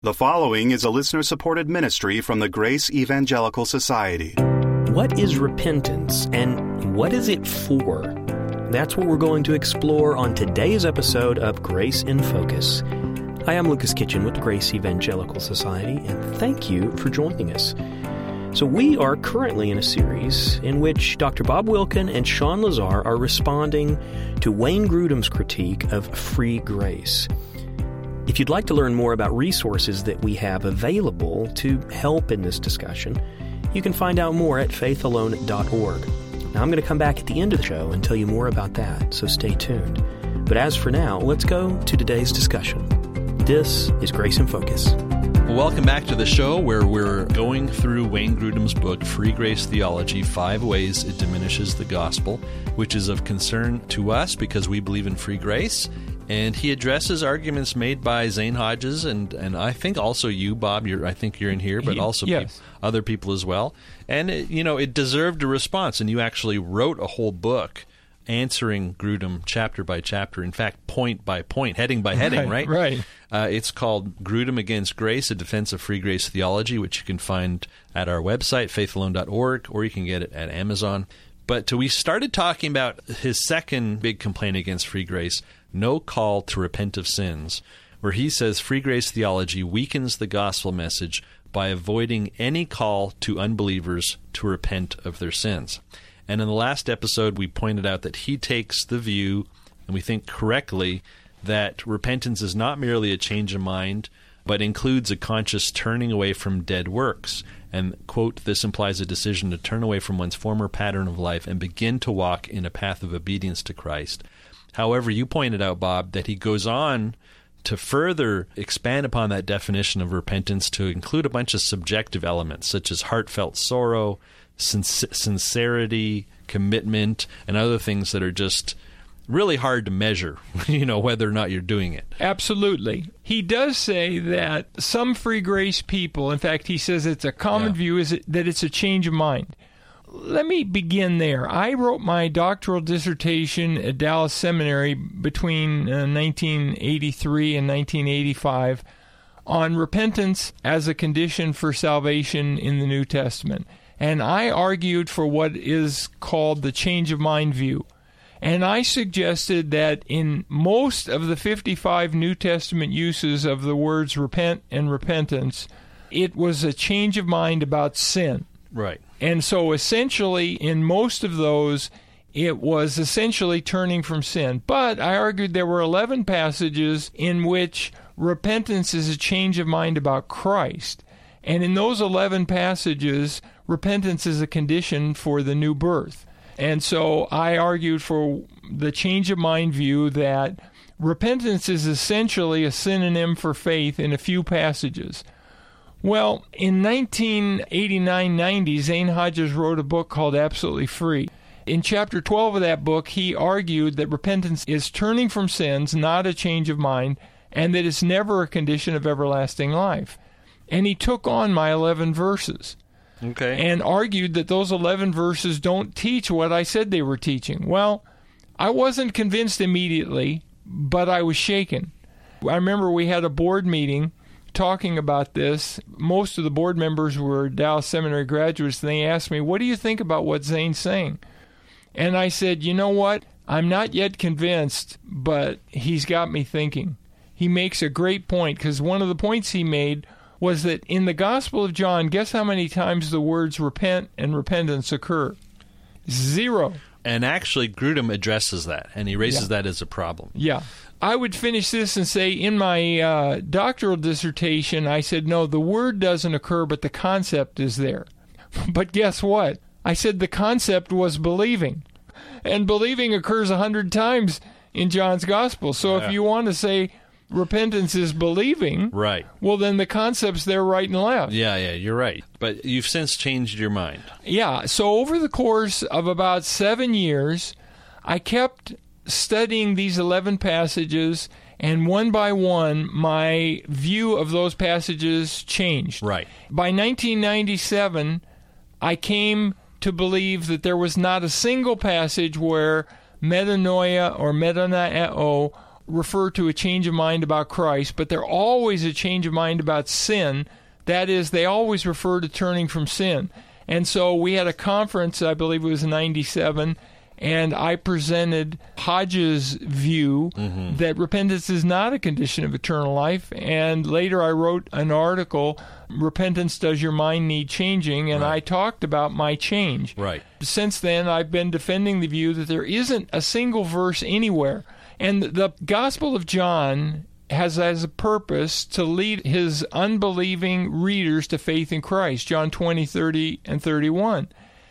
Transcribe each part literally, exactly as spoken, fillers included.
The following is a listener-supported ministry from the Grace Evangelical Society. What is repentance, and what is it for? That's what we're going to explore on today's episode of Grace in Focus. Hi, I'm Lucas Kitchen with the Grace Evangelical Society, and thank you for joining us. So we are currently in a series in which Doctor Bob Wilkin and Sean Lazar are responding to Wayne Grudem's critique of free grace. If you'd like to learn more about resources that we have available to help in this discussion, you can find out more at faith alone dot org. Now, I'm going to come back at the end of the show and tell you more about that, so stay tuned. But as for now, let's go to today's discussion. This is Grace in Focus. Well, welcome back to the show where we're going through Wayne Grudem's book, Free Grace Theology, Five Ways It Diminishes the Gospel, which is of concern to us because we believe in free grace. And he addresses arguments made by Zane Hodges and, and I think also you, Bob. You're, I think you're in here, but also yes. pe- other people as well. And, it, you know, it deserved a response, and you actually wrote a whole book answering Grudem chapter by chapter, in fact, point by point, heading by heading, right? Right. right. Uh, it's called Grudem Against Grace, A Defense of Free Grace Theology, which you can find at our website, faith alone dot org, or you can get it at Amazon. But we started talking about his second big complaint against free grace, no call to repent of sins, where he says free grace theology weakens the gospel message by avoiding any call to unbelievers to repent of their sins. And in the last episode, we pointed out that he takes the view, and we think correctly, that repentance is not merely a change of mind, but includes a conscious turning away from dead works. And, quote, this implies a decision to turn away from one's former pattern of life and begin to walk in a path of obedience to Christ. However, you pointed out, Bob, that he goes on to further expand upon that definition of repentance to include a bunch of subjective elements, such as heartfelt sorrow, sin- sincerity, commitment, and other things that are just really hard to measure, you know, whether or not you're doing it. Absolutely. He does say that some free grace people, in fact, he says it's a common yeah. view, is that it's a change of mind. Let me begin there. I wrote my doctoral dissertation at Dallas Seminary between uh, nineteen eighty-three and nineteen eighty-five on repentance as a condition for salvation in the New Testament. And I argued for what is called the change of mind view. And I suggested that in most of the fifty-five New Testament uses of the words repent and repentance, it was a change of mind about sin. Right. And so essentially, in most of those, it was essentially turning from sin. But I argued there were eleven passages in which repentance is a change of mind about Christ. And in those eleven passages, repentance is a condition for the new birth. And so I argued for the change of mind view that repentance is essentially a synonym for faith in a few passages. Well, in nineteen eighty-nine ninety, Zane Hodges wrote a book called Absolutely Free. In chapter twelve of that book, he argued that repentance is turning from sins, not a change of mind, and that it's never a condition of everlasting life. And he took on my eleven verses. Okay. And argued that those eleven verses don't teach what I said they were teaching. Well, I wasn't convinced immediately, but I was shaken. I remember we had a board meeting talking about this. Most of the board members were Dallas Seminary graduates, and they asked me, what do you think about what Zane's saying? And I said, you know what? I'm not yet convinced, but he's got me thinking. He makes a great point, because one of the points he made was that in the Gospel of John, guess how many times the words repent and repentance occur? Zero. And actually, Grudem addresses that, and he raises yeah. that as a problem. Yeah. I would finish this and say, in my uh, doctoral dissertation, I said, no, the word doesn't occur, but the concept is there. But guess what? I said the concept was believing. And believing occurs a hundred times in John's Gospel. So yeah. if you want to say repentance is believing, right? Well, then the concept's there right and left. Yeah, yeah, you're right. But you've since changed your mind. Yeah, so over the course of about seven years, I kept studying these eleven passages, and one by one, my view of those passages changed. Right. By nineteen ninety-seven, I came to believe that there was not a single passage where metanoia or metanoeo refer to a change of mind about Christ, but they're always a change of mind about sin. That is, they always refer to turning from sin. And so we had a conference, I believe it was in ninety-seven, and I presented Hodges' view mm-hmm. that repentance is not a condition of eternal life. And later I wrote an article, Repentance, Does Your Mind Need Changing? And right. I talked about my change. Right. Since then, I've been defending the view that there isn't a single verse anywhere. And the Gospel of John has as a purpose to lead his unbelieving readers to faith in Christ, John twenty, thirty, and thirty-one.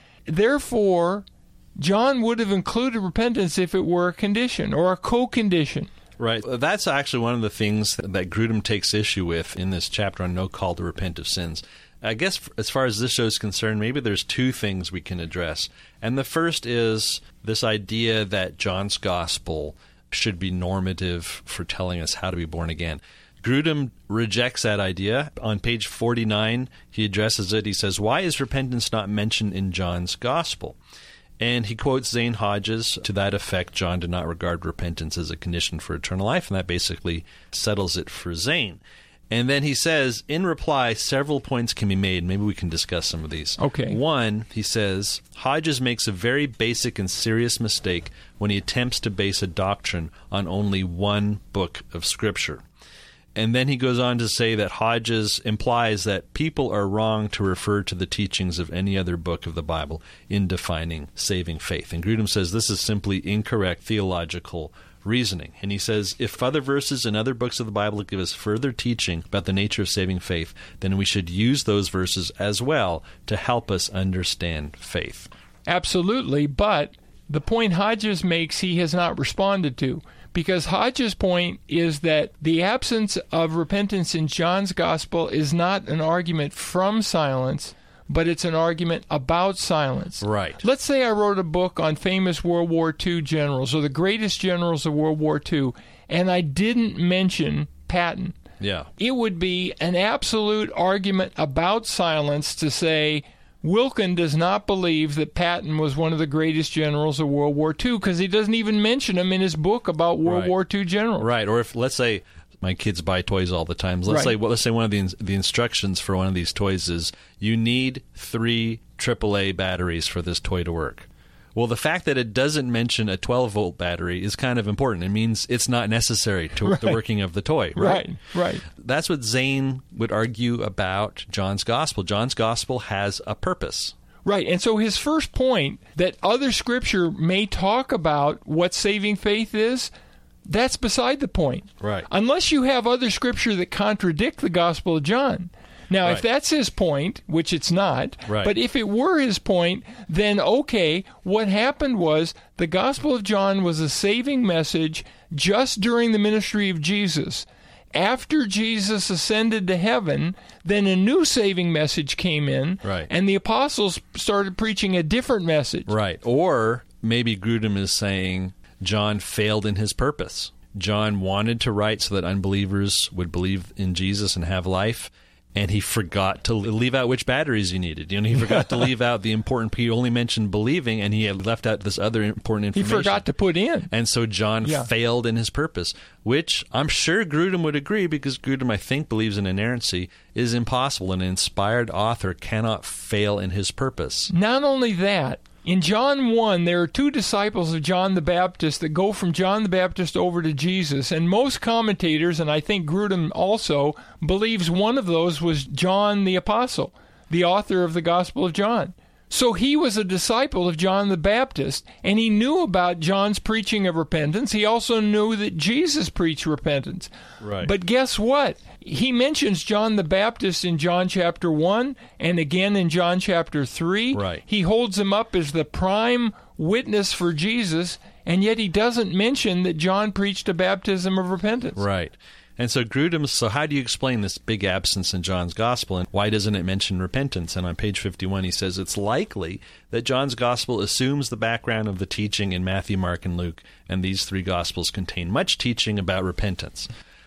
Therefore, John would have included repentance if it were a condition or a co-condition. Right. That's actually one of the things that Grudem takes issue with in this chapter on No Call to Repent of Sins. I guess as far as this show is concerned, maybe there's two things we can address. And the first is this idea that John's gospel should be normative for telling us how to be born again. Grudem rejects that idea. On page forty-nine, he addresses it. He says, why is repentance not mentioned in John's gospel? And he quotes Zane Hodges to that effect. John did not regard repentance as a condition for eternal life, and that basically settles it for Zane. And then he says, in reply, several points can be made. Maybe we can discuss some of these. Okay. One, he says, Hodges makes a very basic and serious mistake when he attempts to base a doctrine on only one book of Scripture. And then he goes on to say that Hodges implies that people are wrong to refer to the teachings of any other book of the Bible in defining saving faith. And Grudem says this is simply incorrect theological reasoning. And he says, if other verses in other books of the Bible give us further teaching about the nature of saving faith, then we should use those verses as well to help us understand faith. Absolutely, but the point Hodges makes he has not responded to, because Hodges' point is that the absence of repentance in John's gospel is not an argument from silence, but it's an argument about silence. Right. Let's say I wrote a book on famous World War Two generals, or the greatest generals of World War Two, and I didn't mention Patton. Yeah. It would be an absolute argument about silence to say Wilkin does not believe that Patton was one of the greatest generals of World War Two because he doesn't even mention him in his book about World right. War Two generals. Right. Or if, let's say, my kids buy toys all the time. Let's right. say well, let's say one of the the instructions for one of these toys is you need three triple A batteries for this toy to work. Well, the fact that it doesn't mention a twelve volt battery is kind of important. It means it's not necessary to right. the working of the toy, right? Right, right. That's what Zane would argue about John's gospel. John's gospel has a purpose. Right, and so his first point that other scripture may talk about what saving faith is, that's beside the point. Right. Unless you have other scripture that contradict the Gospel of John. Now, right. if that's his point, which it's not, right. but if it were his point, then okay, what happened was the Gospel of John was a saving message just during the ministry of Jesus. After Jesus ascended to heaven, then a new saving message came in, right. and the apostles started preaching a different message. Right. Or maybe Grudem is saying John failed in his purpose. John wanted to write so that unbelievers would believe in Jesus and have life, and he forgot to leave out which batteries he needed. You know, he forgot to leave out the important. He only mentioned believing, and he had left out this other important information. He forgot to put in. And so John yeah. failed in his purpose, which I'm sure Grudem would agree, because Grudem, I think, believes in inerrancy, is impossible. An inspired author cannot fail in his purpose. Not only that, in John one, there are two disciples of John the Baptist that go from John the Baptist over to Jesus, and most commentators, and I think Grudem also, believes one of those was John the Apostle, the author of the Gospel of John. So he was a disciple of John the Baptist, and he knew about John's preaching of repentance. He also knew that Jesus preached repentance. Right. But guess what? He mentions John the Baptist in John chapter one and again in John chapter three. Right. He holds him up as the prime witness for Jesus, and yet he doesn't mention that John preached a baptism of repentance. Right. And so Grudem, so how do you explain this big absence in John's gospel, and why doesn't it mention repentance? And on page fifty-one, he says it's likely that John's gospel assumes the background of the teaching in Matthew, Mark, and Luke, and these three gospels contain much teaching about repentance.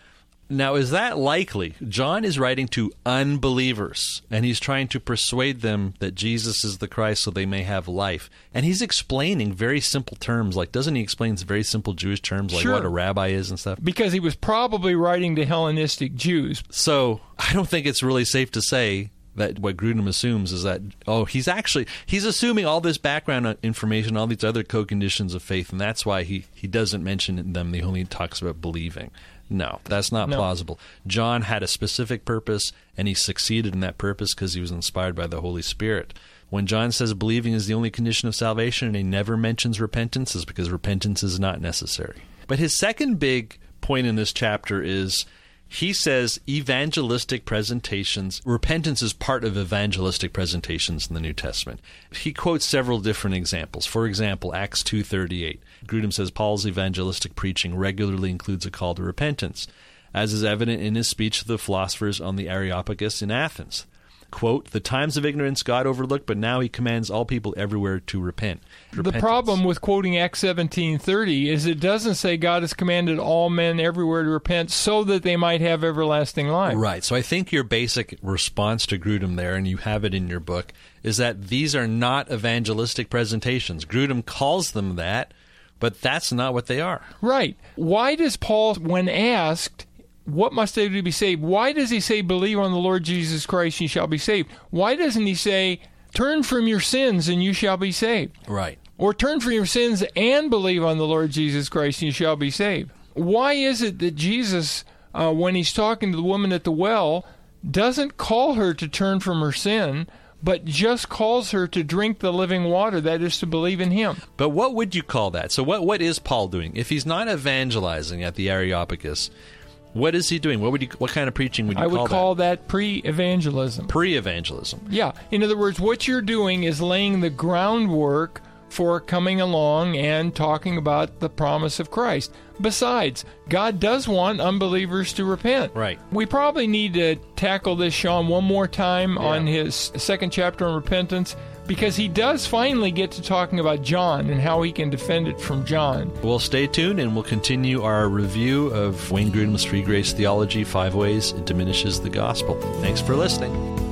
Now, is that likely? John is writing to unbelievers, and he's trying to persuade them that Jesus is the Christ so they may have life. And he's explaining very simple terms, like, doesn't he explain very simple Jewish terms, like Sure. what a rabbi is and stuff? Because he was probably writing to Hellenistic Jews. So I don't think it's really safe to say that what Grudem assumes is that, oh, he's actually, he's assuming all this background information, all these other co-conditions of faith, and that's why he, he doesn't mention them. He only talks about believing. No, that's not No. plausible. John had a specific purpose, and he succeeded in that purpose because he was inspired by the Holy Spirit. When John says believing is the only condition of salvation, and he never mentions repentance, is because repentance is not necessary. But his second big point in this chapter is he says evangelistic presentations, repentance is part of evangelistic presentations in the New Testament. He quotes several different examples. For example, Acts two thirty-eight. Grudem says Paul's evangelistic preaching regularly includes a call to repentance, as is evident in his speech to the philosophers on the Areopagus in Athens. Quote, the times of ignorance God overlooked, but now he commands all people everywhere to repent. The Repentance. problem with quoting Acts seventeen thirty is it doesn't say God has commanded all men everywhere to repent so that they might have everlasting life. Right. So I think your basic response to Grudem there, and you have it in your book, is that these are not evangelistic presentations. Grudem calls them that, but that's not what they are. Right. Why does Paul, when asked, what must I do to be saved? Why does he say, believe on the Lord Jesus Christ, and you shall be saved? Why doesn't he say, turn from your sins and you shall be saved? Right. Or turn from your sins and believe on the Lord Jesus Christ, and you shall be saved? Why is it that Jesus, uh, when he's talking to the woman at the well, doesn't call her to turn from her sin, but just calls her to drink the living water, that is, to believe in him? But what would you call that? So what what is Paul doing? If he's not evangelizing at the Areopagus, what is he doing? What would you? What kind of preaching would you I call would call that, that pre-evangelism. that? Pre-evangelism. Yeah. In other words, what you're doing is laying the groundwork for coming along and talking about the promise of Christ. Besides, God does want unbelievers to repent. Right. We probably need to tackle this, Sean, one more time Yeah. on his second chapter on repentance, because he does finally get to talking about John and how he can defend it from John. Well, stay tuned, and we'll continue our review of Wayne Grudem's Free Grace Theology, Five Ways It Diminishes the Gospel. Thanks for listening.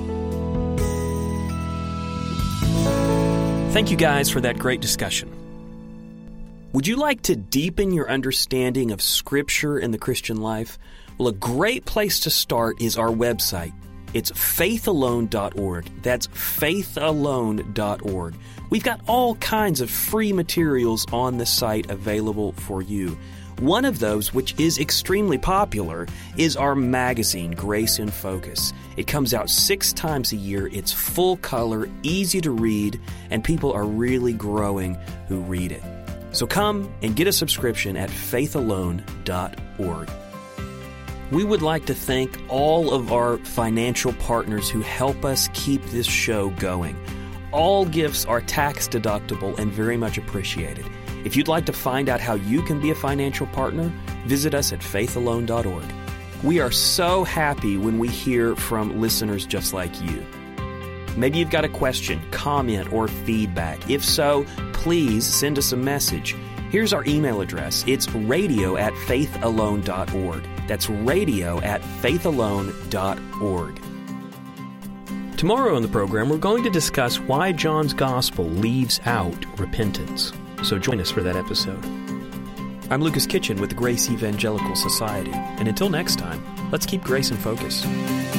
Thank you guys for that great discussion. Would you like to deepen your understanding of Scripture and the Christian life? Well, a great place to start is our website. It's faith alone dot org. That's faith alone dot org. We've got all kinds of free materials on the site available for you. One of those, which is extremely popular, is our magazine, Grace in Focus. It comes out six times a year. It's full color, easy to read, and people are really growing who read it. So come and get a subscription at faith alone dot org. We would like to thank all of our financial partners who help us keep this show going. All gifts are tax deductible and very much appreciated. If you'd like to find out how you can be a financial partner, visit us at faith alone dot org. We are so happy when we hear from listeners just like you. Maybe you've got a question, comment, or feedback. If so, please send us a message. Here's our email address. It's radio at faith alone dot org. That's radio at faith alone dot org. Tomorrow on the program, we're going to discuss why John's Gospel leaves out repentance. So join us for that episode. I'm Lucas Kitchen with the Grace Evangelical Society. And until next time, let's keep grace in focus.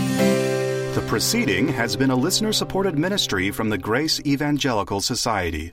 The proceeding has been a listener-supported ministry from the Grace Evangelical Society.